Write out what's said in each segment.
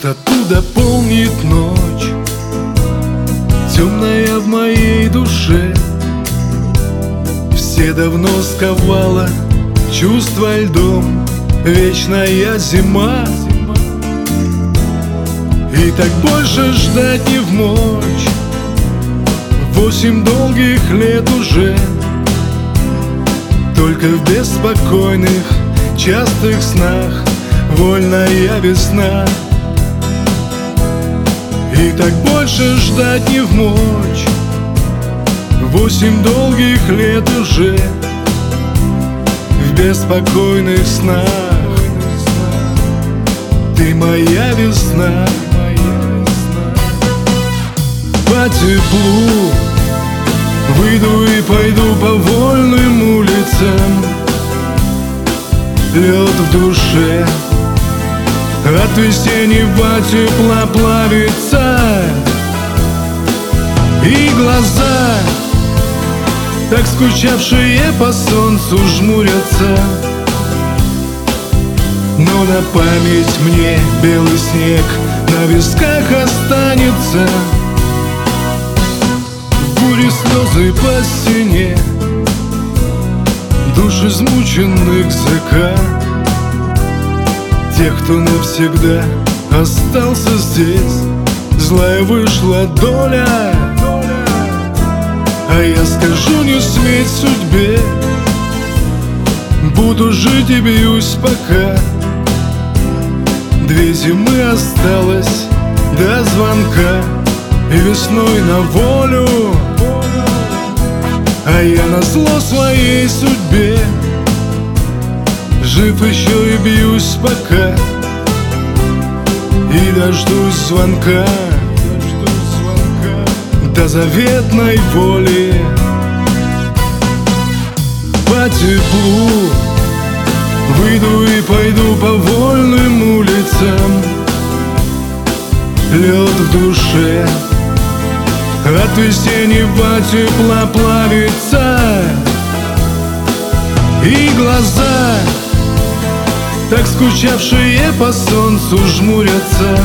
Пустоту дополнит ночь, темная в моей душе. Все давно сковала чувства льдом вечная зима. И так больше ждать не вмочь, 8 долгих лет уже. Только в беспокойных, частых снах вольная весна. И так больше ждать не вмочь, 8 долгих лет уже. В беспокойных снах ты моя весна. По теплу выйду и пойду по вольным улицам. Лед в душе от весеннего тепла плавится. И глаза, так скучавшие по солнцу, жмурятся. Но на память мне белый снег на висках останется. В буре слезы по стене душ измученных ЗК. Тех, кто навсегда остался здесь, злая вышла доля. А я скажу не сметь судьбе, буду жить и бьюсь пока. 2 зимы осталось до звонка, и весной на волю. А я назло своей судьбе жив еще и бьюсь пока. И дождусь звонка до заветной воли. По теплу выйду и пойду по вольным улицам. Лед в душе от весеннего тепла плавится. И глаза, так скучавшие по солнцу, жмурятся.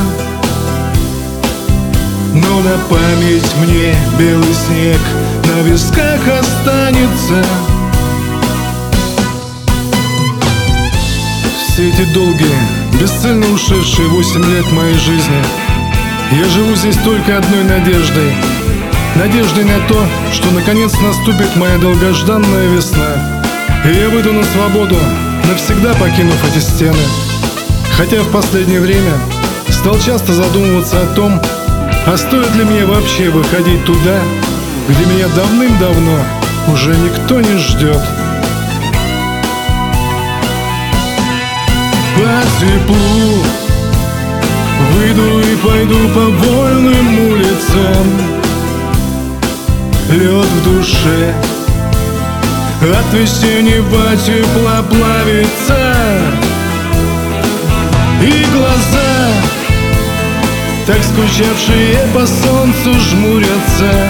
Но на память мне белый снег на висках останется. Все эти долгие, бесцельно ушедшие 8 лет моей жизни, я живу здесь только одной надеждой. Надеждой на то, что наконец наступит моя долгожданная весна, и я выйду на свободу, навсегда покинув эти стены. Хотя в последнее время стал часто задумываться о том, а стоит ли мне вообще выходить туда, где меня давным-давно уже никто не ждет. По теплу выйду и пойду по вольным улицам. Лед в душе от весеннего тепла плавится. И глаза, так скучавшие по солнцу, жмурятся.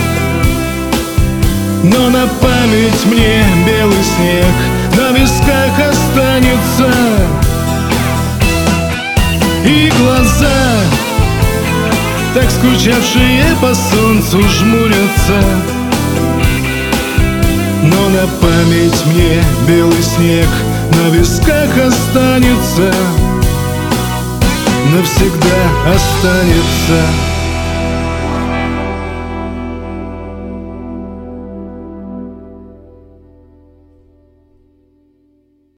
Но на память мне белый снег на висках останется. И глаза, так скучавшие по солнцу, жмурятся. Но на память мне белый снег на висках останется. Навсегда останется.